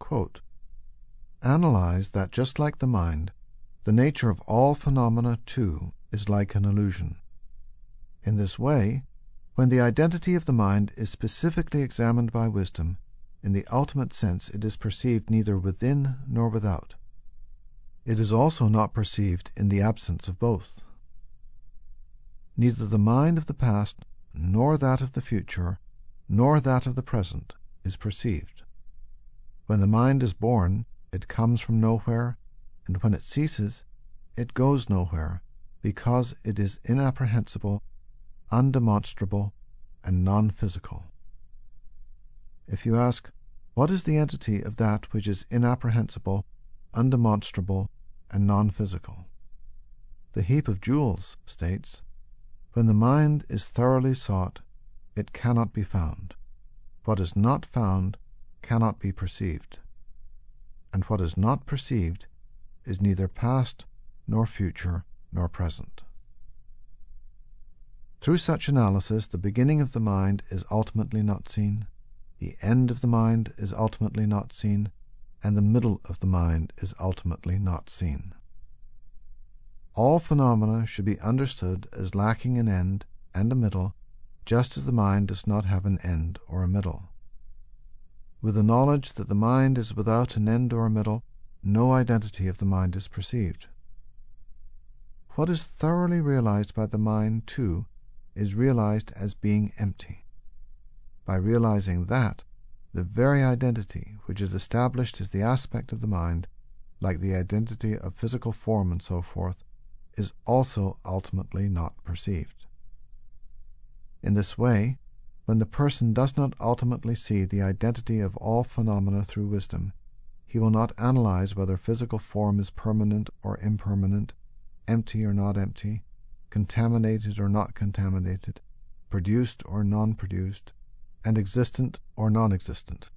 Quote, "Analyze that just like the mind, the nature of all phenomena, too, is like an illusion. In this way, when the identity of the mind is specifically examined by wisdom, in the ultimate sense it is perceived neither within nor without. It is also not perceived in the absence of both. Neither the mind of the past, nor that of the future, nor that of the present is perceived. When the mind is born, it comes from nowhere, and when it ceases, it goes nowhere, because it is inapprehensible, undemonstrable, and non-physical." If you ask, what is the entity of that which is inapprehensible, undemonstrable, and non-physical? The heap of jewels states, "When the mind is thoroughly sought, it cannot be found. What is not found cannot be perceived. And what is not perceived is neither past, nor future, nor present." Through such analysis, the beginning of the mind is ultimately not seen, the end of the mind is ultimately not seen, and the middle of the mind is ultimately not seen. All phenomena should be understood as lacking an end and a middle, just as the mind does not have an end or a middle. With the knowledge that the mind is without an end or a middle, no identity of the mind is perceived. What is thoroughly realized by the mind, too, is realized as being empty. By realizing that, the very identity which is established as the aspect of the mind, like the identity of physical form and so forth, is also ultimately not perceived. In this way, when the person does not ultimately see the identity of all phenomena through wisdom, he will not analyze whether physical form is permanent or impermanent, empty or not empty, contaminated or not contaminated, produced or non-produced, and existent or non-existent.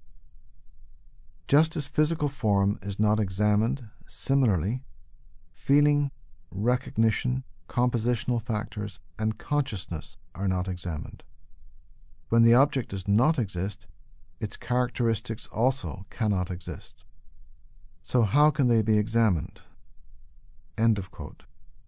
Just as physical form is not examined, similarly, feeling, recognition, compositional factors, and consciousness are not examined. When the object does not exist, its characteristics also cannot exist. So how can they be examined? End of quote.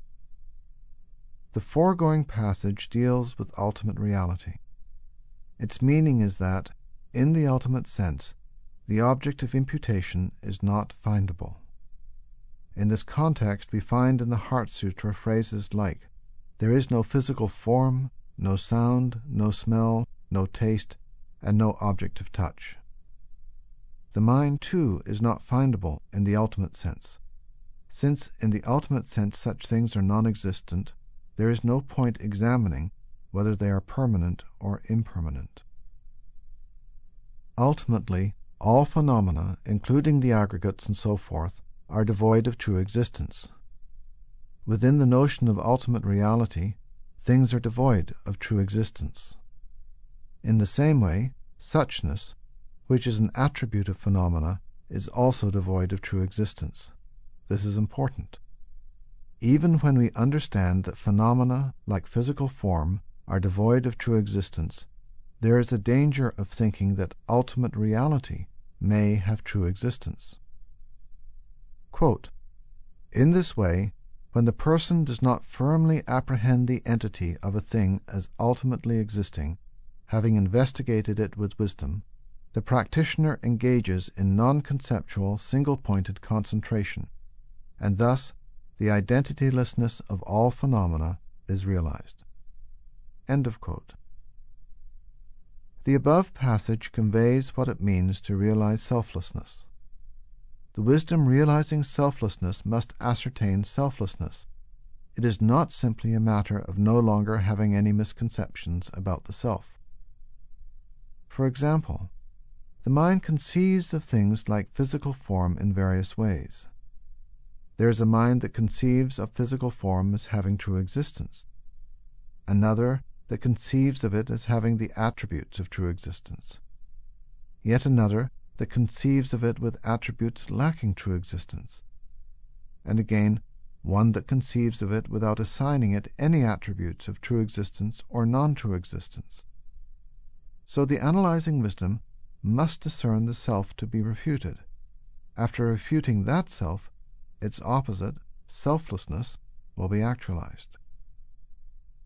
The foregoing passage deals with ultimate reality. Its meaning is that, in the ultimate sense, the object of imputation is not findable. In this context, we find in the Heart Sutra phrases like, "There is no physical form, no sound, no smell, no taste, and no object of touch." The mind, too, is not findable in the ultimate sense. Since in the ultimate sense such things are non-existent, there is no point examining whether they are permanent or impermanent. Ultimately, all phenomena, including the aggregates and so forth, are devoid of true existence. Within the notion of ultimate reality, things are devoid of true existence. In the same way, suchness, which is an attribute of phenomena, is also devoid of true existence. This is important. Even when we understand that phenomena, like physical form, are devoid of true existence, there is a danger of thinking that ultimate reality may have true existence. Quote, "In this way, when the person does not firmly apprehend the entity of a thing as ultimately existing, having investigated it with wisdom, the practitioner engages in non-conceptual, single-pointed concentration, and thus the identitylessness of all phenomena is realized." End of quote. The above passage conveys what it means to realize selflessness. The wisdom realizing selflessness must ascertain selflessness. It is not simply a matter of no longer having any misconceptions about the self. For example, the mind conceives of things like physical form in various ways. There is a mind that conceives of physical form as having true existence, another that conceives of it as having the attributes of true existence, yet another that conceives of it with attributes lacking true existence, and again one that conceives of it without assigning it any attributes of true existence or non-true existence. So the analyzing wisdom must discern the self to be refuted, After refuting that self, its opposite, selflessness, will be actualized.